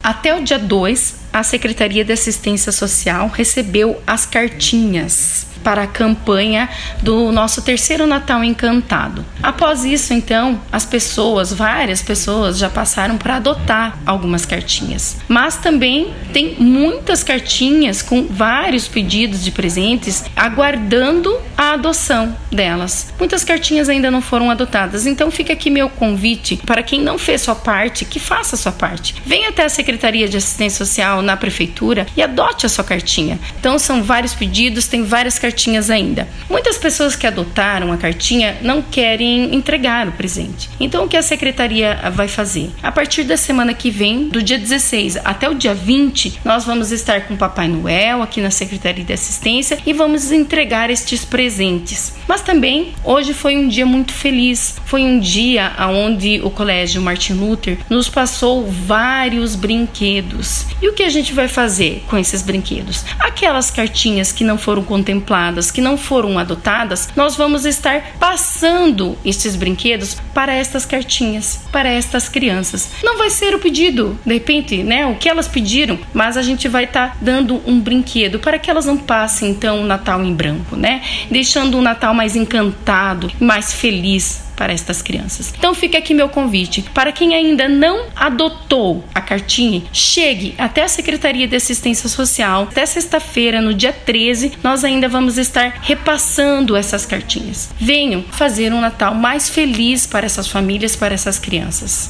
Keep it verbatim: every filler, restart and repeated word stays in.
Até o dia dois, a Secretaria de Assistência Social recebeu as cartinhas para a campanha do nosso terceiro Natal Encantado. Após isso, então, as pessoas, várias pessoas já passaram para adotar algumas cartinhas. Mas também tem muitas cartinhas com vários pedidos de presentes aguardando a adoção delas. Muitas cartinhas ainda não foram adotadas, então fica aqui meu convite para quem não fez sua parte, que faça a sua parte. Venha até a Secretaria de Assistência Social na Prefeitura e adote a sua cartinha. Então são vários pedidos, tem várias cartinhas cartinhas ainda. Muitas pessoas que adotaram a cartinha não querem entregar o presente. Então, o que a secretaria vai fazer? A partir da semana que vem, do dia dezesseis até o dia vinte, nós vamos estar com o Papai Noel aqui na Secretaria de Assistência e vamos entregar estes presentes. Mas também, hoje foi um dia muito feliz. Foi um dia onde o Colégio Martin Luther nos passou vários brinquedos. E o que a gente vai fazer com esses brinquedos? Aquelas cartinhas que não foram contempladas, que não foram adotadas, nós vamos estar passando esses brinquedos para estas cartinhas, para estas crianças. Não vai ser o pedido, de repente, né, o que elas pediram, mas a gente vai estar tá dando um brinquedo para que elas não passem, então, o Natal em branco, né? Deixando o Natal mais encantado, mais feliz para estas crianças. Então fica aqui meu convite, para quem ainda não adotou a cartinha, chegue até a Secretaria de Assistência Social. Até sexta-feira, no dia treze, nós ainda vamos estar repassando essas cartinhas. Venham fazer um Natal mais feliz para essas famílias, para essas crianças.